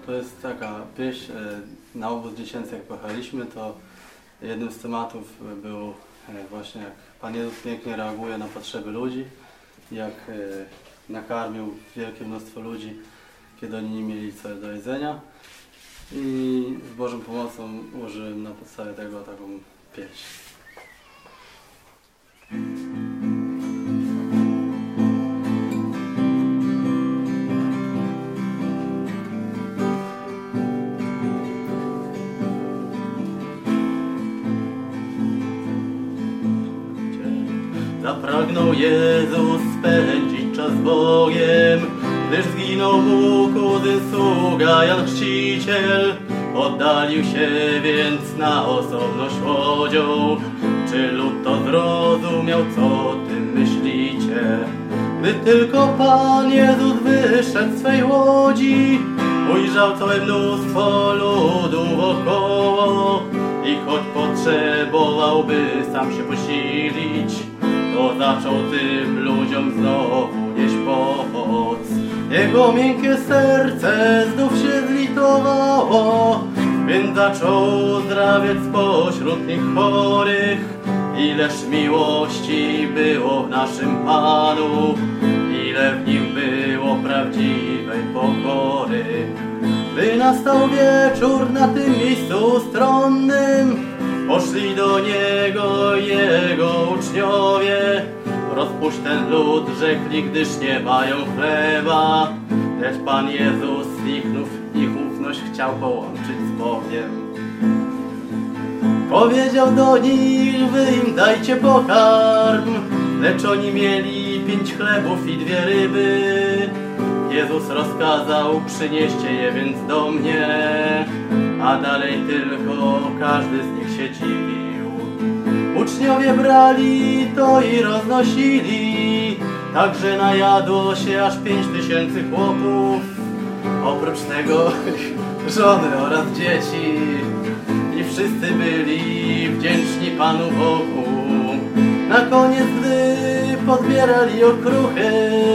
To jest taka pieśń, na obóz dziecięcy jak pojechaliśmy, to jednym z tematów był właśnie jak Pan Jezus pięknie reaguje na potrzeby ludzi, jak nakarmił wielkie mnóstwo ludzi, kiedy oni nie mieli co do jedzenia. I z Bożą pomocą użyłem na podstawie tego taką pieśń. Zapragnął Jezus spędzić czas z Bogiem, gdyż zginął mu kuzyn sługa Jan Chrzciciel. Oddalił się więc na osobność łodzią. Czy lud to zrozumiał, co o tym myślicie? Gdy tylko Pan Jezus wyszedł z swej łodzi, ujrzał całe mnóstwo ludu wokoło. I choć potrzebowałby sam się posilić, to zaczął tym ludziom znowu nieść pomoc. Jego miękkie serce znów się zlitowało, więc zaczął uzdrawiać spośród nich chorych. Ileż miłości było w naszym Panu, ile w nim było prawdziwej pokory. Gdy nastał wieczór na tym miejscu stronnym, poszli do Niego Jego uczniowie. Rozpuść ten lud, rzekli, gdyż nie mają chleba. Lecz Pan Jezus ich ufność chciał połączyć z Bogiem. Powiedział do nich, wy im dajcie pokarm. Lecz oni mieli 5 chlebów i 2 ryby. Jezus rozkazał, przynieście je więc do mnie. A dalej tylko każdy z nich się dziwił. Uczniowie brali to i roznosili, tak że najadło się aż 5000 chłopów. Oprócz tego żony oraz dzieci. I wszyscy byli wdzięczni Panu Bogu. Na koniec, gdy pozbierali okruchy,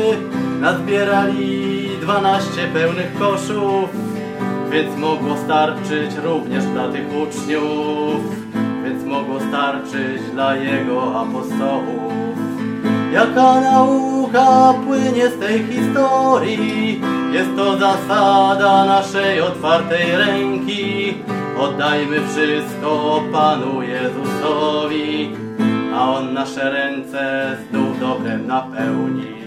nazbierali 12 pełnych koszów. Więc mogło starczyć również dla tych uczniów, więc mogło starczyć dla Jego apostołów. Jaka nauka płynie z tej historii? Jest to zasada naszej otwartej ręki. Oddajmy wszystko Panu Jezusowi, a On nasze ręce znów dobrem napełni.